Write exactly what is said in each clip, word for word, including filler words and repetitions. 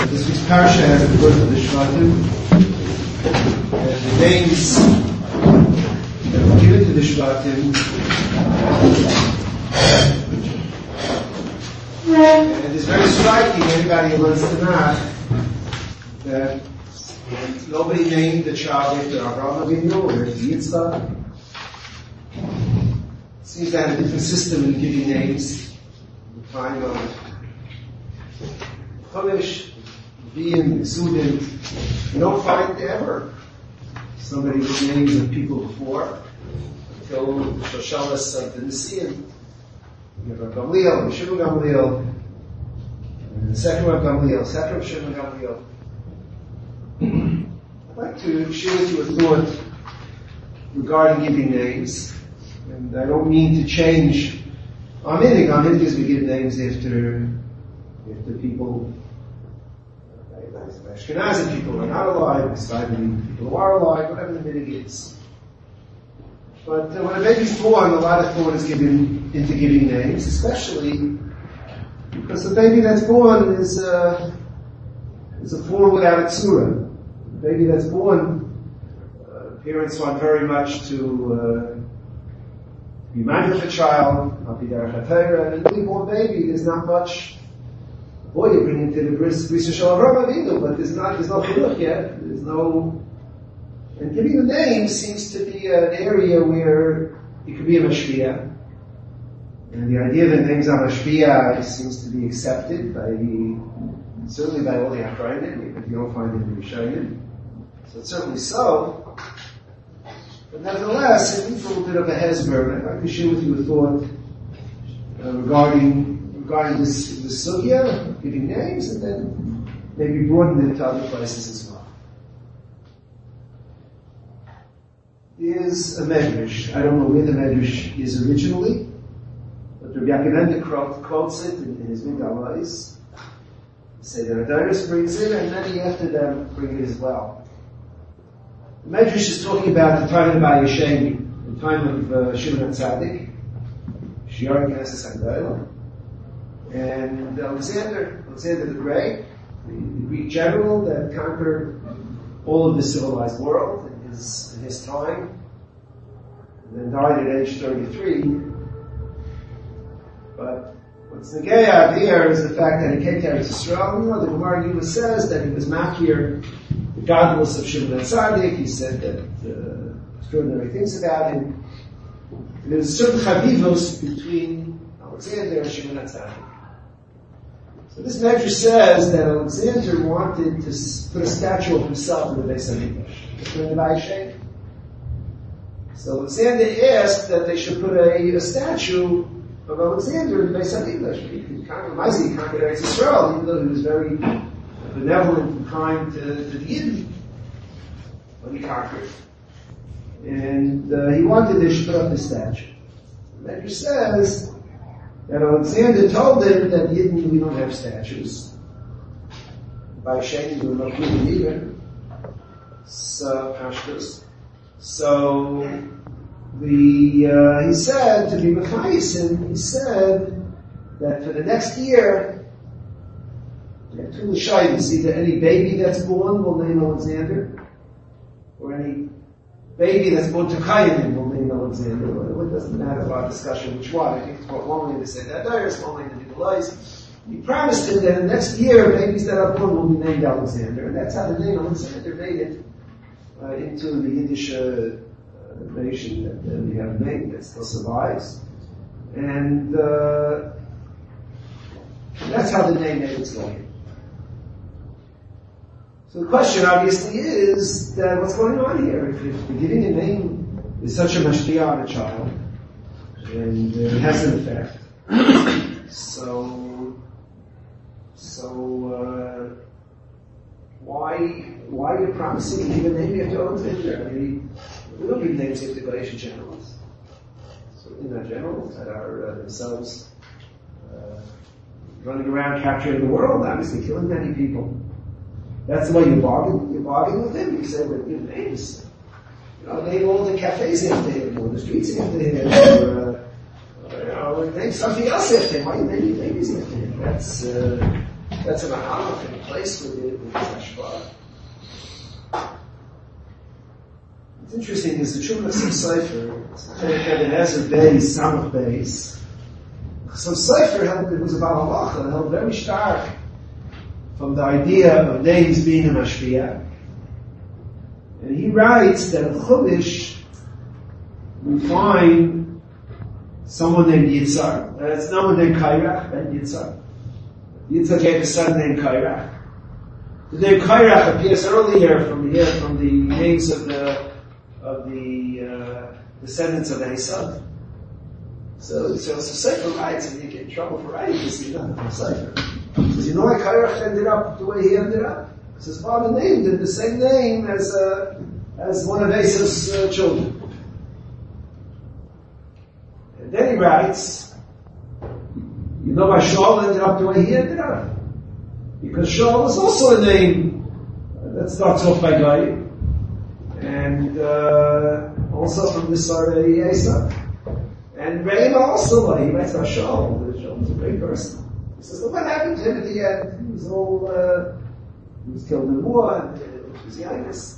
This week's parsha has the birth of the Shvatim, and the names that were given to the Shvatim. And it's very striking, anybody who learns Tanakh, that nobody named the child after Avraham Avinu or after Yitzchak. It seems to have a different system in giving names. The time of Chumash, being Sudan, you don't find ever somebody with names of people before until the Shoshalas of the Nesiim. You have Gamliel, Shimon Gamliel, and the second one Gamliel, second of Shimon Gamliel. I'd like to share with you a thought regarding giving names, and I don't mean to change Aminik. Aminik is we give names after after people. Ashkenazi people who are not alive, Sidonian people who are alive, whatever the minig is. But uh, when a baby's born, a lot of thought is given into giving names, especially because the baby that's born is uh, is a form without a tzura. The baby that's born, uh, parents want very much to uh, be mindful of the child, not be derech hatayra, and a newly born baby, there's not much. Boy, you bring into the bris bris shal Avraham Avinu, but there's not there's no chinuch yet. There's no, and giving the name seems to be an area where it could be a mashpia, and the idea that names are mashpia seems to be accepted by certainly by all the Achrayim, even if you don't find it in the Rishonim. So it's certainly so. But nevertheless, it needs a little bit of a hezber. I'd like to share with you a thought uh, regarding. regarding this, this sugya, giving names, and then maybe broaden it to other places as well. Is a medrash. I don't know where the medrash is originally, but Rabbi Yaakov quotes it in, in his Migdalais. Say that Adaris brings it, and many after them bring it as well. The medrash is talking about the time of Bayesheni, the time of uh, Shimon HaTzadik, Shiar Knesset Hagdolah. And Alexander, Alexander the Great, the, the Greek general that conquered all of the civilized world in his, in his time, and then died at age thirty-three. But what's negaya here is the fact that he came to Eretz Yisrael. You know, the Gemara Yuma says that he was makir the godless of Shimon HaTzadik. He said that uh, extraordinary things about him. And there's a certain chavivos between Alexander and Shimon HaTzadik. So this medrash says that Alexander wanted to put a statue of himself in the Beis Hamikdash. In the Bayesheni. So Alexander asked that they should put a, a statue of Alexander in the Beis Hamikdash. He conquered Maisi, he conquered Eretz Yisrael, even though he was very benevolent and kind to, to the Yidden when he conquered. And uh, he wanted they should put up this statue. The medrash says that Alexander told them that Yidden, we don't have statues. By Sheni, we're not really either. So, Pashtus. So, the, uh, he said, to be Mechaisin, he said that for the next year, we have two L'shayim. Either any baby that's born will name Alexander, or any baby that's born to Kayim will name Alexander. Well, it doesn't matter about discussion which one. I think it's one way to say that. There is one way to do the lies. He promised him that in the next year, babies that are born will be named Alexander. And that's how the name Alexander made it uh, into the Yiddish uh, nation that uh, we have named that still survives. And uh, that's how the name made its way. So the question obviously is that what's going on here? If, if giving a name is such a mashpia on a child, and uh, it has an effect, so so uh, why why are you promising to give a name after Alexander? I mean, we don't give names after Galatian generals, certainly not generals that are uh, themselves uh, running around capturing the world, obviously killing many people. That's the way you bargain. You bargain with him. You say, well, give names. You know, name all the cafes after him, or the streets after him, or, uh, you know, name something else after him. Why you name babies after him? That's, uh, That's an ahalach in place with it, with the hashpah. What's interesting is the Chumrah Some Sefer, and it has a base, Samach base. Some Sefer held, it was about halacha, it held very stark from the idea of names being a mashpia. And he writes that in Chumash we find someone named Yitzhak. Uh, it's no one named Kairach, and Yitzhak. Yitzhak gave a son named Kairach. The name Kairach appears earlier from here, from the names of the of the uh, descendants of Esav. So, so, so Sefer writes, and you get in trouble for writing this, you know, from Sefer. He says, you know why Kairach ended up the way he ended up? Because his father named him the same name as uh, as one of Esav's uh, children. And then he writes, you know why Shaul ended up the way he ended up? Because Shaul is also a name that starts off by Guy, and uh, also from the Sarah Esav. And Reima also, he writes about Shaul. Shaul was a great person. He says, look what happened to him at the end. He was all, uh, he was killed in war, and uh, it was Yanis.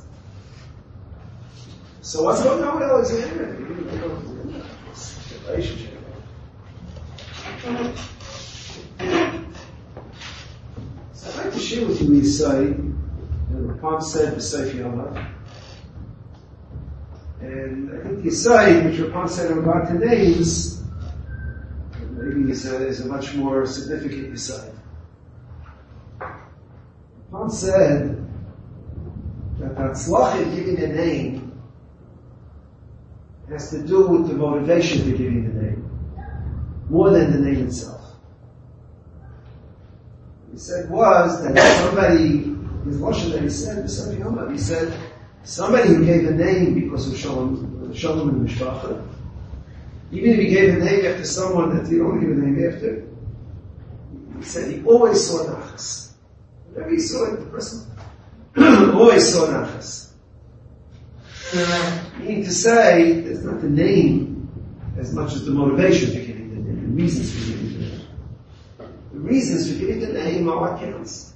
So what's going on with Alexander? He didn't know this relationship. So I'd like to share with you his side, and Rapam said, B'Seif Yomah. And I think the aside, which Rapam said about the names, maybe is a, is a much more significant aside. Rapam said that Hatzlacha in giving a name has to do with the motivation for giving the name, more than the name itself. He said was that somebody, his lashon that he said, he said, somebody who gave a name because of Shalom, Shalom and Mishpacha, even if he gave a name after someone that he don't give a name after, he said he always saw nachas. Whenever he saw it, the person always saw nachas. Meaning to say, it's not the name as much as the motivation for giving the name, the reasons for giving the name. The reasons for giving the name are what counts.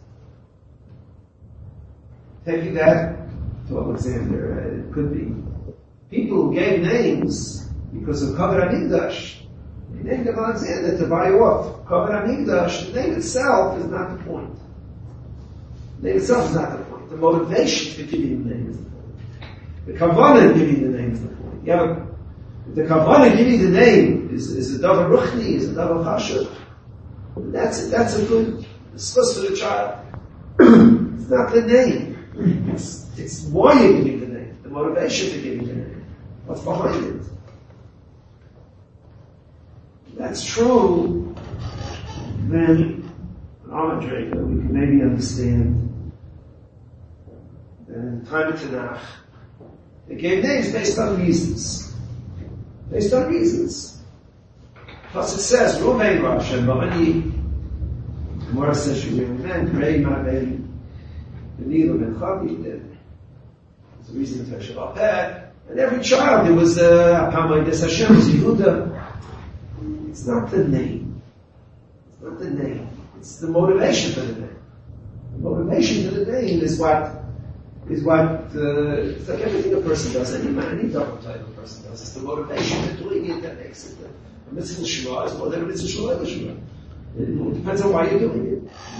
Taking that to Alexander, it could be people who gave names because of Kavod HaMikdash. They named him Alexander to buy off Kavod HaMikdash. The name itself is not the point. The name itself is not the point. The motivation for giving the name is the point. The kavanah giving the name is the point. Yeah, the kavanah giving the name is, is a davar ruchni, is a davar chashuv. That's it. That's a good discuss for the child. It's not the name. It's It's why you're giving the name, the motivation for giving the name, what's behind it. That's true, then, an Amadrega, we can maybe understand that in the time of Tanakh, they gave names based on reasons. Based on reasons. Plus it says, Ruvain Rosh, and Ba'ani, Gemara says, Ruvain, Rei Ma'bei, Benilo Ben Chavi, the reason to Hashem Peh, and every child there was a Apamai Des Hashem, was Yehuda. It's not the name. It's not the name. It's the motivation for the name. The motivation for the name is what is what uh, it's like everything a person does, any man, any double type of person does. It's the motivation for doing it that makes it. A mitzvah shema is more than a mitzvah shema. It depends on why you're doing it.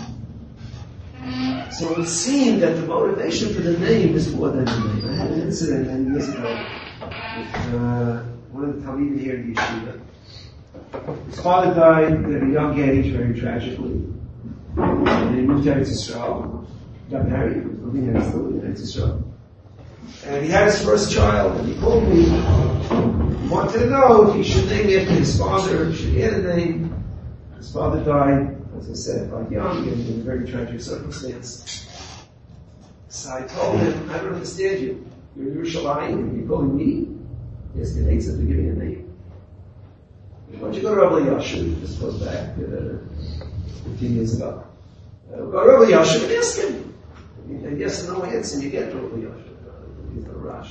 So it would seem that the motivation for the name is more than the name. I had an incident many years ago with uh, one of the Talmidim here in the yeshiva. His father died at a young age, very tragically. And he moved to Eretz Yisrael, got married, he was living in Eretz Yisrael. And he had his first child, and he called me. He wanted to know if he should name after his father, if he should get a name. His father died, as I said, quite young and in a very tragic circumstance. So I told him, I don't understand you. You're in Yerushalayim, and you're calling me? Yes, the names of giving a name. Why don't you go to Rabbi Yashu? This goes back uh, fifteen years ago. Uh, go to Rabbi Yashu and ask him. And yes and no answer, and you get to Rabbi Yashu. He's not a rush.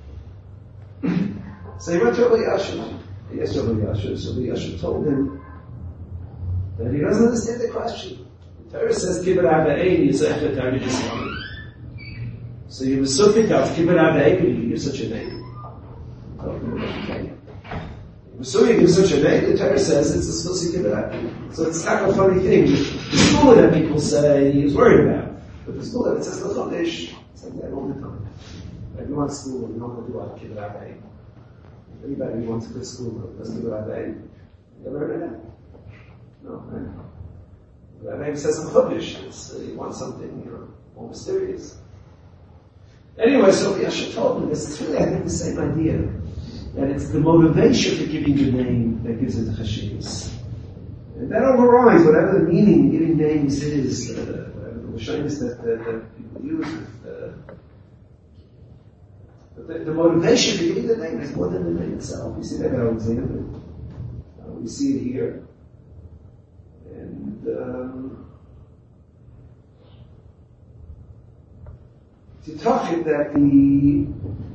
So he went to Rabbi Yashu. He asked Rabbi Yashu. So Rabbi Yashu told him that he doesn't understand the question. He Torah says, kibbut ha'ba'ein, yisach v'targit Yisrael. So you Mesukit out, kibbut ha'ba'ein, you give such a name. So you give such a name, the Torah says it's a supposed to give it up. So it's not a funny thing. The school that people say he's worried about. But the school that it says the Chodesh, it's like that all the time. Like you want school, you don't want to do like kibbut ha'ba'ein. Anybody who wants to go to school doesn't do ha'ba'ein. You ever heard of that? No, right? Ha'ba'ein says in Chodesh, it's, uh, you want something, you know, more mysterious. Anyway, so Yasha told me this. It's really, I think, the same idea. That it's the motivation for giving the name that gives it the chashivas. And that overrides whatever the meaning giving names is, uh, whatever the lashonos that, uh, that people use. Uh, but the, the motivation for giving the name is more than the name itself. You see that in Alexander. Uh, we see it here. And um, to talk it that the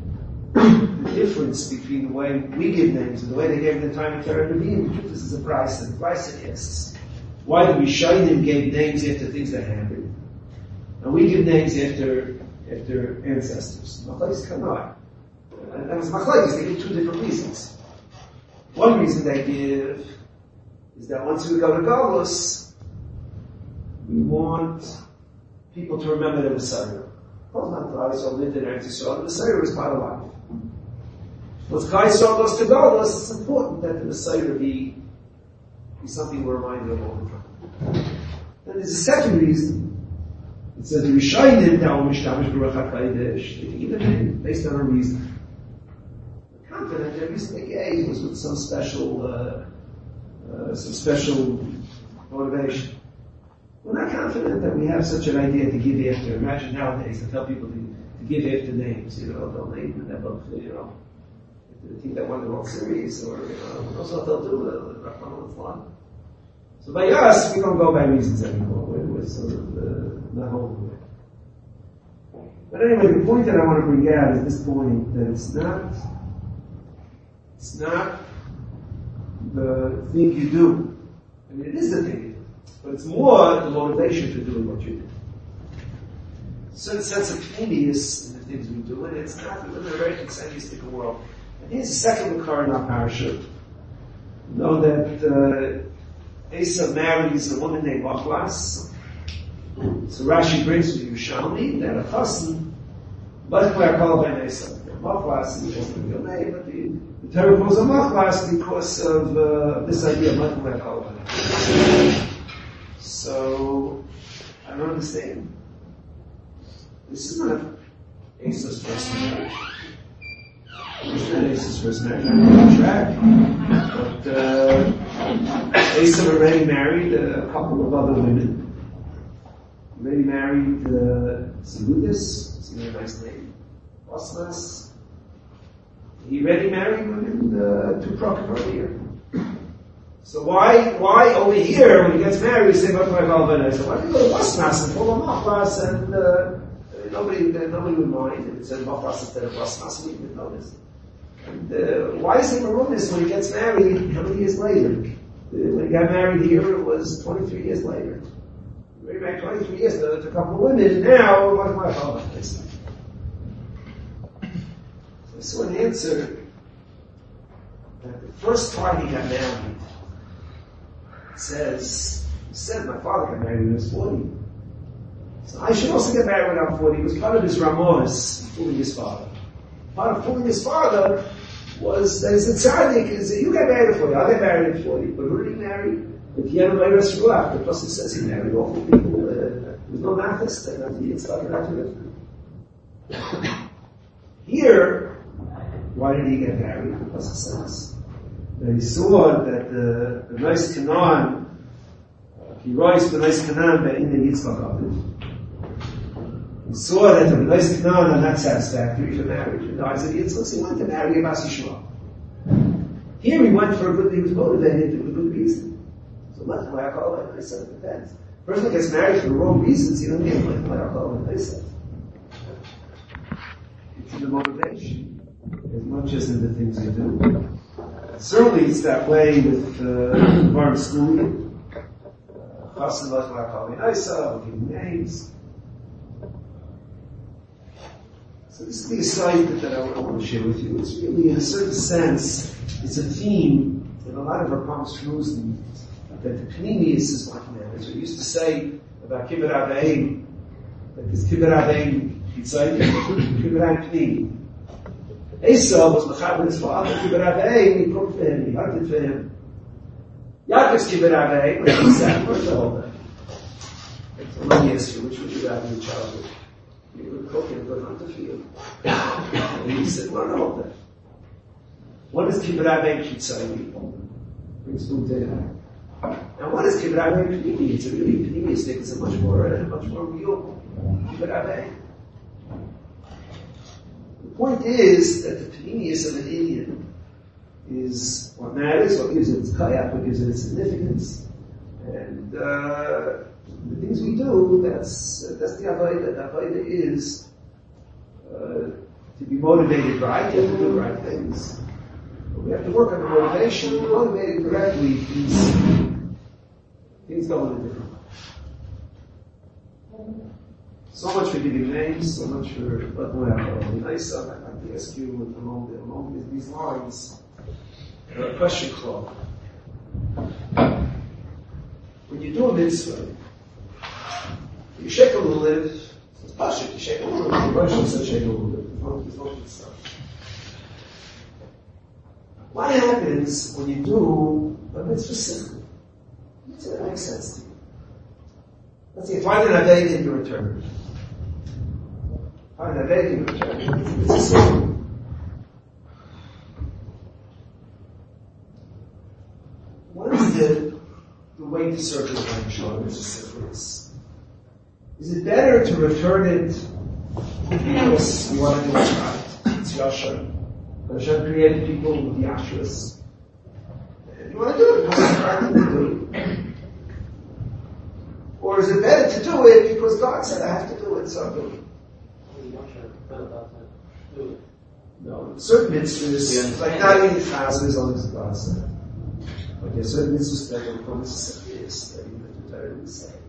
the difference between the way we give names and the way they gave in the time of Torah Nevi'im, the truth is a price, and the price asks, why do we Shainim gave names after things that happened? And we give names after after ancestors. Machlokes Kanai. And that was Machlokes, they give two different reasons. One reason they give is that once we go to Galus, we want people to remember the Messiah. Well, not Klal Yisrael lived in Eretz Yisrael, the Messiah was part of life. Once Klal Yisrael goes to Galus, it's important that the Messiah be, be something we're reminded of all the time. Then there's a second reason. It says the Rishayim Da'u Mishtamish Baruch HaKadosh. They give a name based on a reason. We're confident that the reason they gave was with some special, uh, uh, some special motivation. We're not confident that we have such an idea to give after. Imagine nowadays to tell people to, to give after names. You know, they'll name them, they'll, you know, the team that won the World Series, or you know, who knows what they'll do. Uh, so by us, we don't go by reasons anymore. We're, we're sort of uh, not holding it. But anyway, the point that I want to bring out is this point that it's not, it's not the thing you do. I mean, it is the thing you do. But it's more the motivation for doing what you do. Certain sense of pneumius in the things we do, and it's not, we live in a very consensuistic world. And here's the second Makar in our parasha. You know that uh, Asa marries a woman named Machlas. So Rashi brings to Yerushalmi that a chassan, but we are called by Asa. Machlas is a real name, but the, the Torah calls a Machlas because of uh, this idea of what we are called by. So, I don't understand. This is not Asa's first marriage. It's not Asa's first marriage. I'm on track. But uh, Asa already married a couple of other women. Already married uh, Seludis, it's a very nice name. Osmas. He already married women uh, to Prokop earlier. So why, why over here, when he gets married, he say, "What my Galvana?" So why do you go to Basmas and pull a Machlas and, uh, nobody, nobody would mind if it said Machlas instead of Basmas, we would notice. And, uh, why is he Marunis when he gets married, how many years later? When he got married here, it was twenty-three years later. Maybe back twenty-three years, there was a couple of women, now, what's my Galvana? So I saw an answer that the first time he got married, says, he said, my father got married when he was forty. So I should also get married when I'm forty. It was part of his Ramos, fooling his father. Part of fooling his father was that he said, Tzaddik, is you get married at forty, I'll get married at forty. But who did he marry? But he had a later school after. Plus it says he married awful people. Uh, there was no mathis, that he had started out with it. Here, why did he get married? Because it says that he saw that the, the nice Canaan, uh, he rise the nice Canaan by in the Yitzchak Abed. He saw that the nice Canaan are not satisfactory for marriage. And I said, Yitzchak, he went to marry a Bas Yishmael. Here he went for a good, he was motivated for a good reason. So that's why I call it, I said, it depends. A person gets married for the wrong reasons, you don't get it, why I call it, I said. It's in the motivation, as much as in the things you do. Certainly it's that way with uh, Bar Schooling. Chassan Lach La'Kal Me'aisa, we're giving names. So this is the assignment that I want to share with you. It's really, in a certain sense, it's a theme in a lot of our Palm Jerusalem, that the Pneumius is like that. As we used to say about Kibbut Avayim, that this Kibbut Avayim, Yitzayim, Kibbut Avayim Pneumius. Esau was Mechaber his father, Kibbut Avayim, he cooked for him, he hunted for him. Yaakov's Kibbut Avayim, when he sat, where's the whole day? So let me ask you, which would you have in your childhood? You would cook and go hunt for you. And he said, well, no, that. What is Kibbut Avayim Yitzayim? Brings food to him. Now, what is Kibbut Avayim Pnimi? It's a really Pnimi stick. It's a much more, uh, much more real Kibbut Avayim. The point is that the Pnimius of an Indian is what matters, what gives it its kayak, what gives it its significance. And uh, the things we do, that's uh, that's the Avodah. The Avodah is uh, to be motivated right, you have to do the right things. But we have to work on the motivation. Motivated correctly, things, things go in a different way. So much for giving names, so much for what we have. Nice, I'd like to ask you along, along these lines a question, Claude. When you do a mitzvah, you shake a lulav, it's pashut, you shake a lulav, the Russian says shake a lulav, there's no stuff. What happens when you do a mitzvah simple? Does that make sense to you? Let's see, if I did a day in your return, find a day in your return, it's a simple. What is the, the way to serve the Ram Shalom as a simple is? Is it better to return it because you want to do it right? It's Yashar. Hashem created people with Yashras. And you want to do it because it's the right thing to do. Or is it better to do it because God said I have to do it, so I'm doing it? No, certain mitzvahs, like not eating chazan as long as God said. But there's certain mitzvahs that don't come necessarily is that you have to tell the same.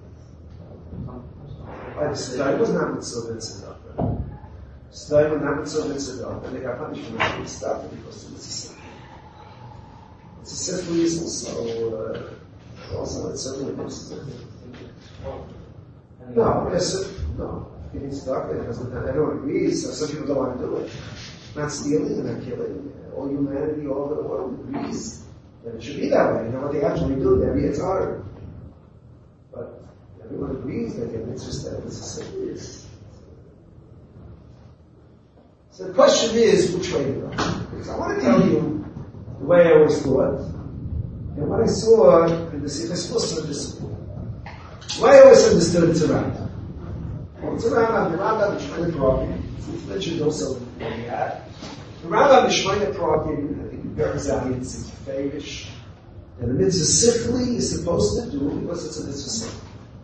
Like Sedai was not mitzvah mitzvah. Sedai was not mitzvah mitzvah, and they got punished for making stuff because it was a sin. It's a sinful reason, so uh, also it's certainly a mitzvah. No, yes, no. Getting stuck there doesn't. I don't agree. So some people don't want to do it. Not stealing and not killing. All humanity, all over the world agrees that it should be that way. You know what they actually do? Maybe it's hard, but everyone agrees that it's just that it's a serious. So the question is, which way to go? Because I want to tell you the way I always thought, and what I saw in the Sikh Spusma discipline. The way I always understood it's a Rambam. Well, it's a Rambam, the Rambam is Shmona Prakim. It's mentioned also in what we had. The Rambam is Shmona Prakim, I think in Berzali, it's Feirish. And the mitzvah sichli is supposed to do because it's a mitzvah sichli.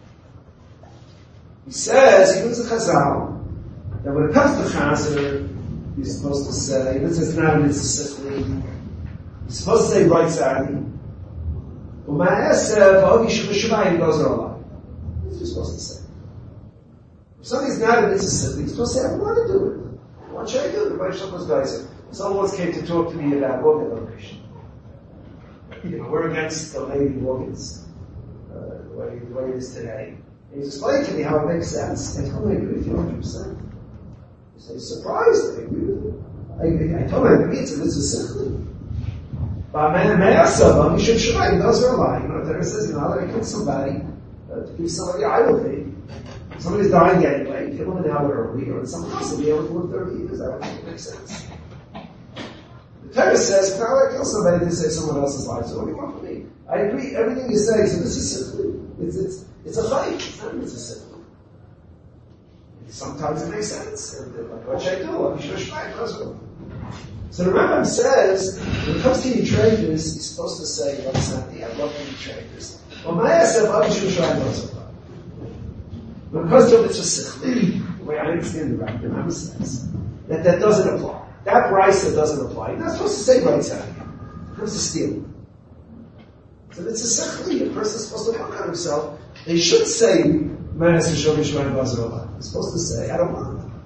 He says, he gives a chazal, that when it comes to chazer, you're supposed to say, this is not a mitzvah sichli, you're supposed to say right side. U'ma'asev ha'ogi shuvashumayim goes on. What you're supposed to say. If somebody's not a mitzvah, you're supposed to say, I want to do it. What should I do? The Baruch Shalom guys. Someone once came to talk to me about organ donation. You know, we're against donating organs, uh, the way, the way it is today. And he's explaining to me how it makes sense. I told him I agree with you one hundred percent. He said, he's surprised. I agree with you. I, I told him I agree, it's a mitzvah sichli. But man, may I sub him, you should try. Those are a lie. You know, the Torah says, you know, that I killed somebody, uh, to give somebody idol faith. Somebody's dying anyway, kill them an hour early, or someone else will be able to live thirty years. I don't think it makes sense. The Torah says, if I want to kill somebody to save someone else's life, so what do you want from me? I agree, everything you say, so this is simply, it's, it's, it's a chayik, it's not it's a simple. Sometimes it makes sense, and like, what should I do? I'm sure Shmai So the Rambam says, when it comes to Yitrevis, he's supposed to say, what's not the, I love Yitrevis. Well, my asef, I'm sure Shmai knows about it. When it comes to mitzvah sichli, the way I understand the Rambam says, that that doesn't apply. That brisa doesn't apply. You're not supposed to say right side. It comes to stealing. So it's a sichli. A person's supposed to work on himself They should say, Manas Rishon Yishmael Bazar. They're supposed to say, I don't want it.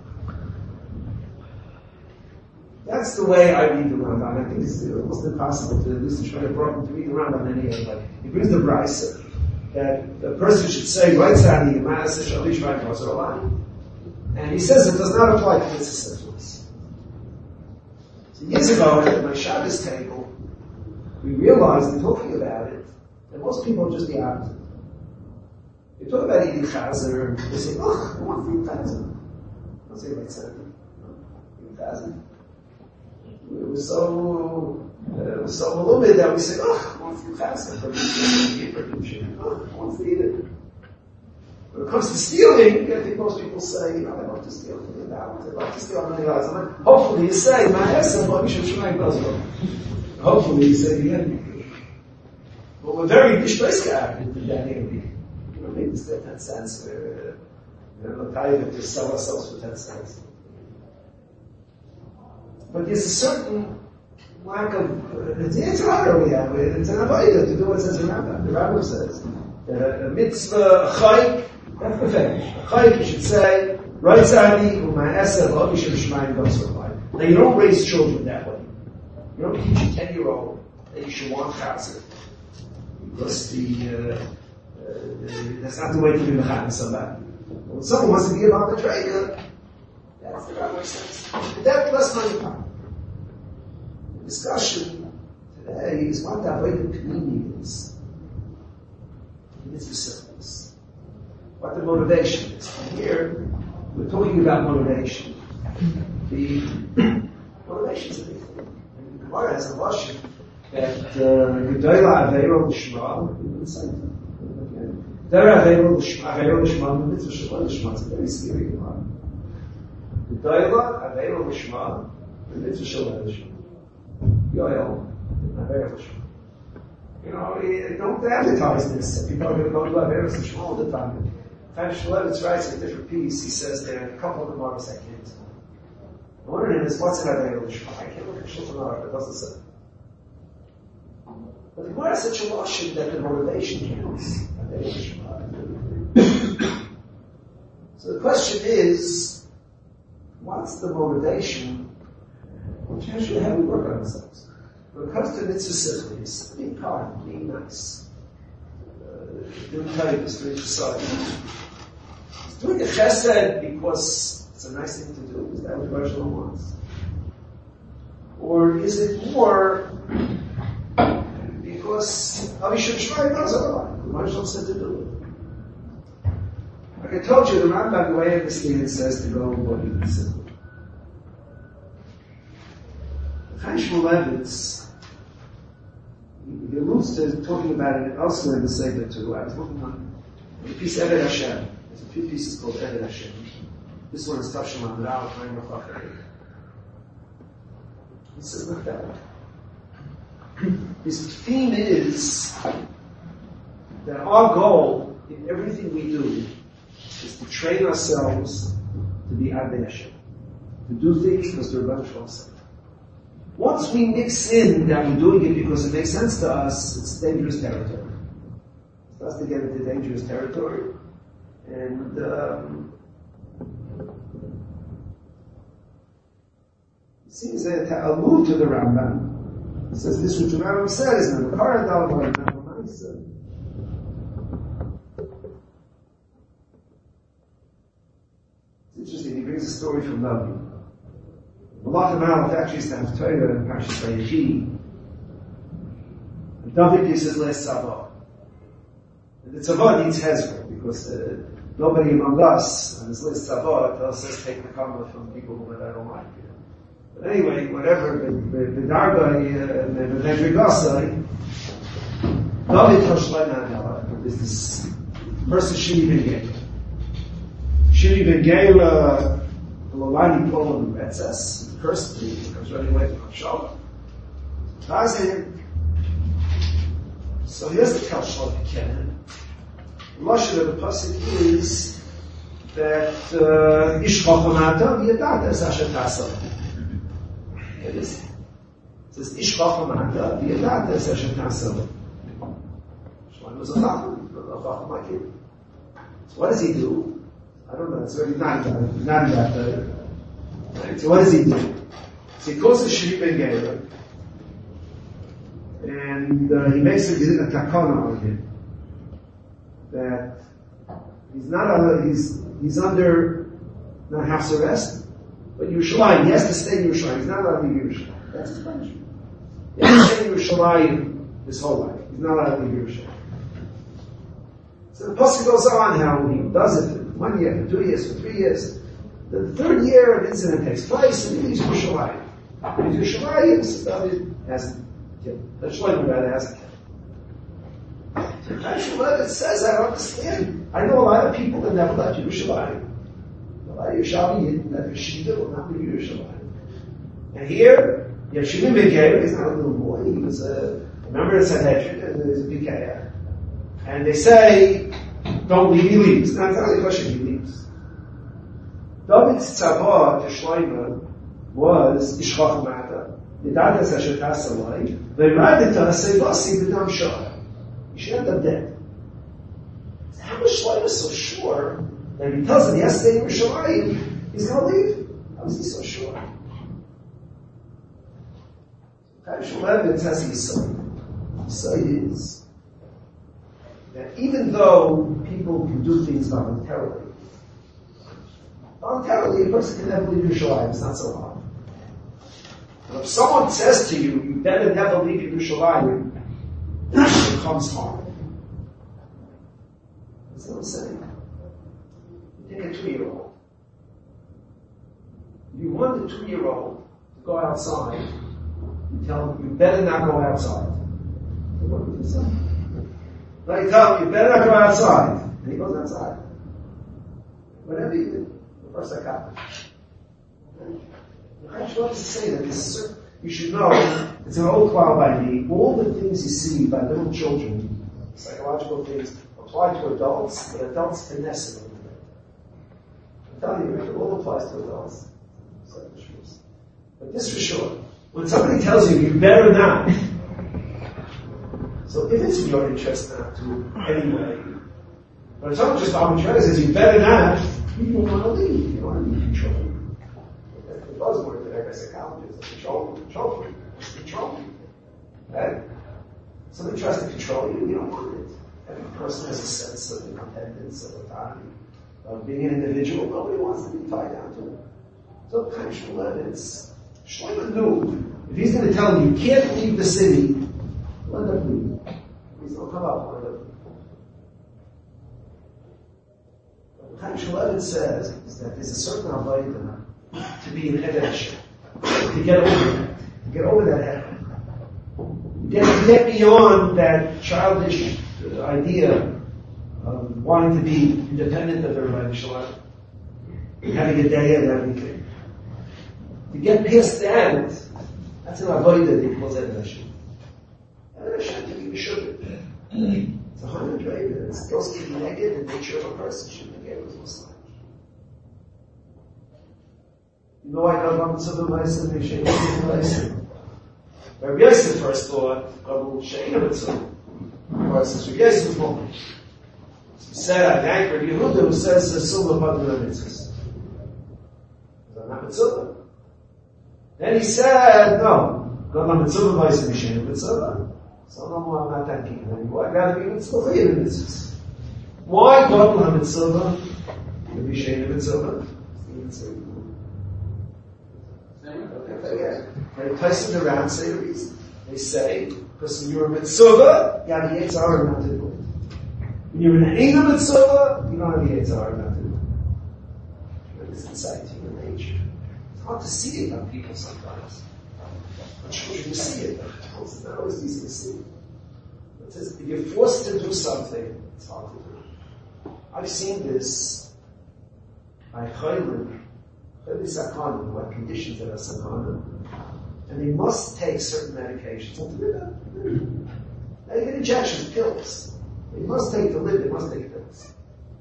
That's the way I read the Rambam. I think it's almost impossible to listen to a problem to read the Rambam any other way. He brings the Brisa that the person should say, right side of Manas Rishon Yishmael Bazar. And he says it does not apply to mitzvah syphilis. So years ago, at my Shabbos table, we realized in talking about it that most people are just the opposite. They talk about eating chazer, and they say, oh, I want to eat chazer. I don't say like something. Eating chazer. It was so, uh, it was so malumid that we say, oh, I want to eat chazer. Oh, I want to eat it. When it comes to stealing, I think most people say, you know, I love to steal from the hours. I love to steal from the hours. Hopefully you say, my essay, but we should try and hopefully you say the end. But we're very bishpaiska in that area. You know, maybe it's that ten cents. We're, you know, not to sell ourselves for ten cents. But there's a certain lack of, uh, it's, it's an honor we have. It's an avodah to do what says the Rambam. The Rambam says that a mitzvah, a chayik, that's the finish. A chayik, you should say, right sadi, u'ma'aseh, lo mishum shmayim b'asur. Now you don't raise children that way. You don't teach a ten-year-old that you should want chazer. Because the, uh, uh, that's not the way to be mechan somebody. When someone wants to be about the trader, that's the right way sense. That plus money power. The discussion today is what that way the community is. It's the syphilis. What the motivation is. And here, we're talking about motivation. The motivation is a big thing. And the Gemara has a Lashon that Gedola Aveiro L'Shma, we would say that. Gedola Aveiro L'Shma, the mitzvah Shalom L'Shma, it's a very scary Gemara. Gedola Aveiro L'Shma, the mitzvah Shalom L'Shma. Yoel, Aveiro L'Shma. You know, don't advertise this. People are going to go to Aveiro L'Shma all the time. Chaim Shmulevitz writes a different piece. He says there are a couple of Gemaras I can't tell. One of them is, what's an Aveiro L'Shma? I can't look at Shulchan Aruch, it doesn't say. But the Gemara has such a lashon that the motivation counts. So the question is, what's the motivation? Which actually how we work on ourselves. When it comes to mitzvah sichlis, being kind, being nice, uh, doing kindness, doing society, doing a chesed because it's a nice thing to do. Is that what Rosh Hashanah wants? Or is it more because Avishai Shmai knows otherwise? The Rosh Hashanah said to do it. Like I told you, the Rambam, the way I understand it, says to go what you consider. Chaim Shmulevitz, he alludes to talking about it elsewhere in the Seder too. I was looking on the piece Eved Hashem. There's a few pieces called Eved Hashem. This one is Tavshim Amrao, Chaim Rachach. He says like that. His theme is that our goal in everything we do is to train ourselves to be Avnei Hashem, to do things because the Rebbe Shalom said. Once we mix in that we're doing it because it makes sense to us, it's dangerous territory. It starts to get into dangerous territory. And um, it seems that to allude to the Rambam, it says this which the Rambam says, and the Karadal, it's interesting, he brings a story from Navi. Malach HaMalach actually stands Torah in Parshas Vayechi. And David gives his last tzavah. And the tzavah needs Hezbollah, because uh, nobody among us, on his last tzavah, tells us take the kamala from people who I don't like. You know. But anyway, whatever, the Dargai, the Nedrigasai, David Toshlein HaMalach is this person Shimi Ben Gela. Shimi Ben Gela, the Lolani Poland Betzes, cursed me, comes running away from Shalom. So here's the Kal Shalom Kenan. The Lashon of the pasuk is that Ish Chachamata v'yadata es asher taseh. It is. It says Ish Chachamata v'yadata es asher taseh. Shlomo was a chacham, a chacham like him. So what does he do? I don't know. It's already not not that. Uh, right? So what does he do? So he calls the Shri Ben Gera, and uh, he makes a, a takana on him that he's not a, he's he's under not house arrest, but Yerushalayim. He has to stay in Yerushalayim. He's not allowed to leave Yerushalayim. That's his punishment. He has to stay in Yerushalayim his whole life. He's not allowed to leave Yerushalayim. So the pasuk goes on how he does it for one year, for two years, for three years. The third year, an incident takes place, and he leaves Yerushalayim. He leaves Yerushalayim, so David hasn't killed. The Shlomo rather hasn't killed. So Chaim it says, I don't understand. I know a lot of people that never left Yerushalayim. A lot of Yerushalayim that Shida will not leave Yerushalayim. And here, you have Shimon Ben Gera, he's not a little boy, he was a member of the Sanhedrin, and he was a Pikeah. And they say, don't leave, he leaves. Now, it's not the question, he leaves. David's tzavah to Shlomo was Ishchach Mata. Yedatas asher tas alai, ve'radita seivasi b'dam shah. He should end up dead. So how was Shlomo so sure that if he tells him he has to stay in Yerushalayim, he's going to leave? How is he so sure? Chaim Shmulevitz has the insight. The insight is that even though people can do things voluntarily, voluntarily a person can never leave Yerushalayim. It's not so hard. But if someone says to you, you better never leave Yerushalayim, that becomes hard. That's what I'm saying. You take a two-year-old. You want the two-year-old to go outside. You tell him, you better not go outside. So what would you say? Now you tell him, you better not go outside. And he goes outside. Whatever you do, the first I got. I just want to say that this, you should know, it's an old cloud by me, all the things you see by little children, psychological things, apply to adults, but adults finesse it a little bit. I'm telling you, it all applies to adults. But this for sure. When somebody tells you, you better not. So if it's in your interest not to, anyway. But if someone just arbitrarily says, you better not, you don't want to leave. You don't want to be controlled. The buzzword that every psychologist is control, control freak, control freak. Right? Somebody tries to control you, you don't want it. Every person has a sense of independence, of autonomy, of being an individual. Nobody wants to be tied down to it. So Chaim Shmulevitz, Shlomo knew, if he's going to tell him you can't leave the city, let him leave. He's going to come up with it. What Chaim Shmulevitz says is that there's a certain avodah to be an Edesh, to get over that, to get over that head. Get, get beyond that childish idea of wanting to be independent of everybody, having a day and everything. To get past that, that's an avodah that he calls Edesh. Edesh to be sugar. It's a hundred right? It goes to the negative the nature of a person. Shouldn't get was Muslim. You know, I got on some of my submission. Rabbi Yosef first thought, Gabul Sheina Mitzvah. Or since Rabbi Yosef moment. He said, I thank Rabbi Yehuda who says, Silva Padma Mitzvahs. I'm not Mitzvah. Then he said, no, Gabul Mitzvah Vaisa Sheina Mitzvah. So no more, I'm not thanking him anymore. I gotta be Mitzvah Mitzvahs. Why Gabul Mitzvah? Rabbi Sheina Mitzvah. They place it around, say the reason. They say, because when you're a mitzvah, you have the Yetzirah not to do it. When you're an Eina mitzvah, you don't have the Yetzirah not to do it. But it's inside human nature. It's hard to see it on people sometimes. On children, you see it. It's not always easy to see. It says, if you're forced to do something, it's hard to do. I've seen this by Chaylim. What conditions that are sakana, and they must take certain medications. They get injections, pills. They must take to live. They must take pills.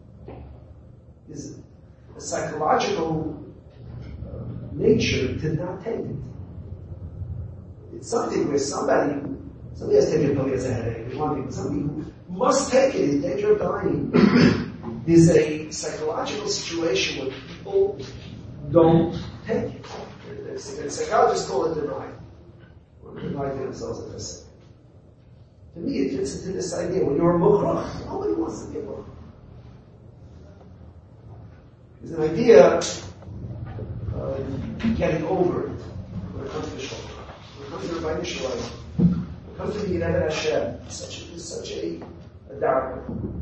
Is a psychological uh, nature to not take it. It's something where somebody, somebody has taken a pill, has a headache. There's one thing. Somebody who must take it is in danger of dying. there's a psychological situation where people don't take it. The psychologists call it denial. Or denying themselves at this. To me, it fits into this idea. When you're a mukhrach, nobody wants to be a mukhrach. There's an idea of getting over it when it comes to Shalom. When it comes to Rabbi Shalom, when it comes to the Yireh Hashem, it's such a, it's such a, a dark.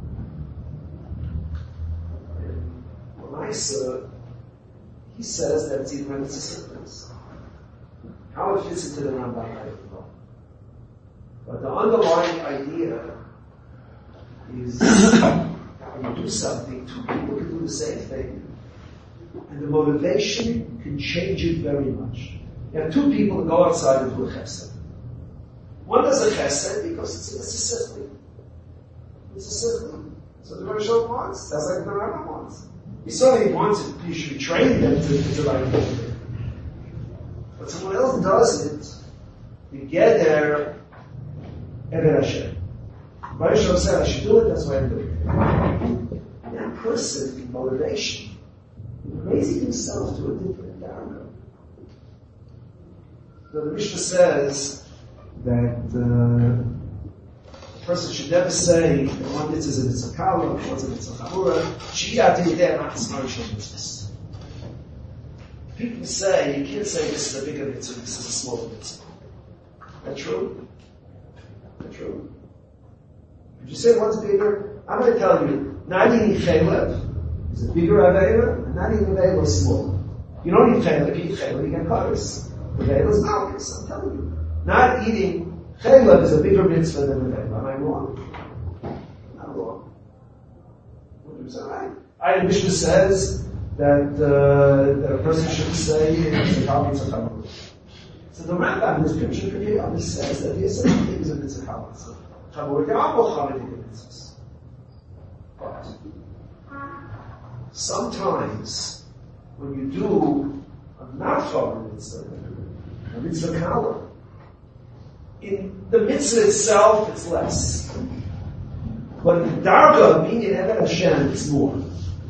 Maisa, he says that it's even it's a sickness. How it fits into the Rambam, I don't know. But the underlying idea is when you do something, two people can do the same thing, and the motivation can change it very much. You have two people that go outside and do a chesed. One does a chesed because it's, it's a sichli. It's a sichli. So the Rosh Hashanah wants. That's like the Rambam wants. He certainly wants it. You should train them to, to the right thing. But someone else does it. You get there, Eved Hashem. Rosh Hashanah said, I should do it, that's why I'm doing it. That person, in motivation, raising himself to a different darga. So the Mishnah says that uh, a person should never say that one mitzvah is a mitzvah kala, one's a mitzvah chamura. Shiyat yideh not spiritual mitzvahs. People say, you can't say this is a bigger mitzvah, this is a smaller mitzvah. Is that true? Is that true? If you say one's bigger, I'm going to tell you, not eating chaylev is a bigger avera, and not eating avera is smaller. You don't eat chaylev, you eat chaylev, you get kares. Avera is malchus, I'm telling you. Not eating chaylev is a bigger mitzvah than avera. Am I wrong? I'm wrong. one hundred percent right. I, the Mishnah says that, uh, that a person should say it's a kal mitzvah chamur. So the Rambam in this picture Pirkei says that there's certain things in mitzvah kal mitzvah chamur. There are more chaladik mitzvahs. But sometimes when you do a not chaladik mitzvah, a mitzvah kala, in the mitzvah itself it's less. But the darga of being in Eved Hashem is more.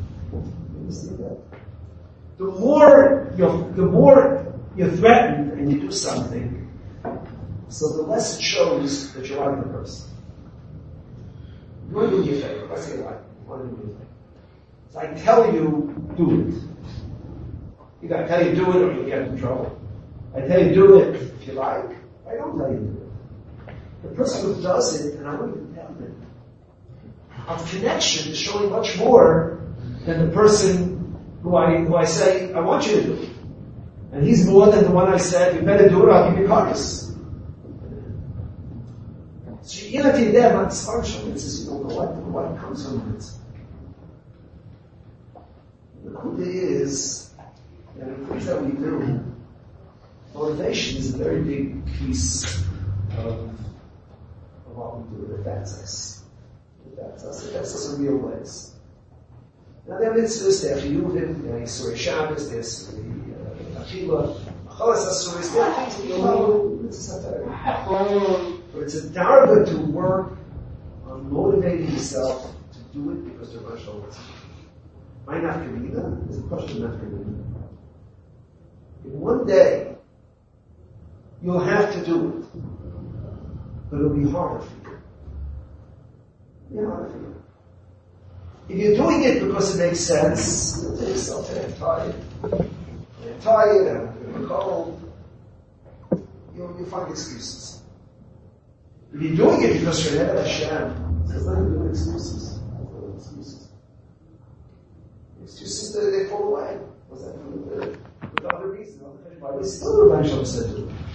The more you're, the more you're threatened and you do something, so the less it shows that you're like the person. You want to do me a favor. Let's say like, you want to do me a favor. So I tell you, do it. You got to tell you do it or you'll get in trouble. I tell you do it if you like. I don't tell you do it. The person who does it, and I don't even tell them, of connection is showing much more than the person who I, who I say, I want you to do it. And he's more than the one I said, you better do it or I'll give you carcass. So you know, if you're there, not spiritual, it says you don't know what, what comes from it. The kuda is that the things that we do, motivation is a very big piece of, of what we do. It affects us. It affects us. It affects us in real ways. Now there are mitzvahs, there are chiyuvim, there are Yisrei Shabbos, there's the Achila, Achalas Asuris, there are things that you know, mitzvahs. But it's a darga to work on motivating yourself to do it because you're much older. My nafkamina is a question of nafkamina. In one day, you'll have to do it, but it'll be harder for you. It'll be harder for you. If you're doing it because it makes sense, you'll tell yourself, hey, I'm tired. I'm tired, I'm cold. You'll, you'll find excuses. If you're doing it because you're Eved Hashem, there's nothing to do with excuses. No excuses. Excuses, they, they fall away. What's that? With the, with the other reason. But we still Rabbi Shalom said to them.